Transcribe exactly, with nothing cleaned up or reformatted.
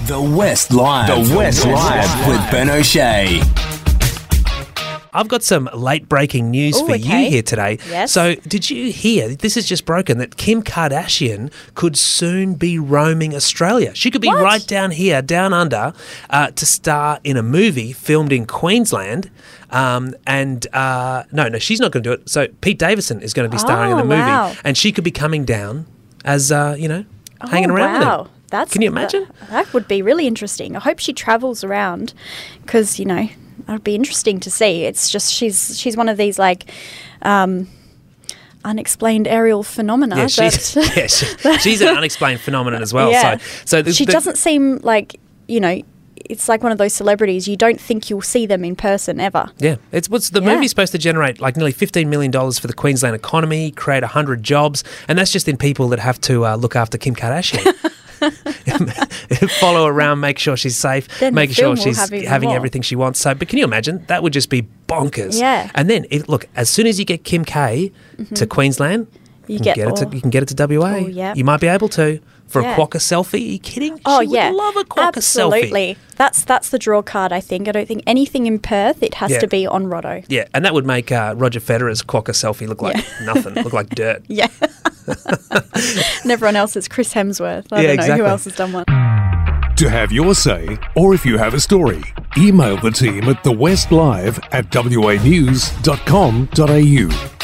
The West Live. The West Live with Ben O'Shea. I've got some late-breaking news Ooh, for okay. you here today. Yes. So did you hear, this is just broken, that Kim Kardashian could soon be roaming Australia? She could be What? right down here, down under, uh, to star in a movie filmed in Queensland. Um, and, uh, no, no, she's not going to do it. So Pete Davidson is going to be starring Oh, in the movie. wow. And she could be coming down as, uh, you know, hanging oh, around wow. with him. That's, Can you imagine? That, that would be really interesting. I hope she travels around because, you know, that would be interesting to see. It's just she's she's one of these, like, um, unexplained aerial phenomena. Yeah, she's, that, yeah, she, she's an unexplained phenomenon as well. Yeah. So, so the, she the, doesn't seem like, you know, it's like one of those celebrities. You don't think you'll see them in person ever. Yeah, it's what's the Yeah. movie's supposed to generate like nearly fifteen million dollars for the Queensland economy, create one hundred jobs, and that's just in people that have to uh, look after Kim Kardashian. Follow her around, make sure she's safe, Then the making sure film will she's have even having more. everything she wants. So, but can you imagine? That would just be bonkers. Yeah. And then, if, look, as soon as you get Kim K to Queensland, You you, can get get it to, all- you can get it to W A. Oh, yeah. You might be able to for Yeah. a quokka selfie. Are you kidding? Oh, she yeah. would love a quokka Absolutely. selfie. That's that's the draw card, I think. I don't think anything in Perth, it has Yeah. to be on Roto. Yeah, and that would make uh, Roger Federer's quokka selfie look like nothing, look like dirt. Yeah. And everyone else is Chris Hemsworth. I Yeah, don't know exactly. who else has done one. To have your say, or if you have a story, email the team at the west live at w a news dot com dot a u.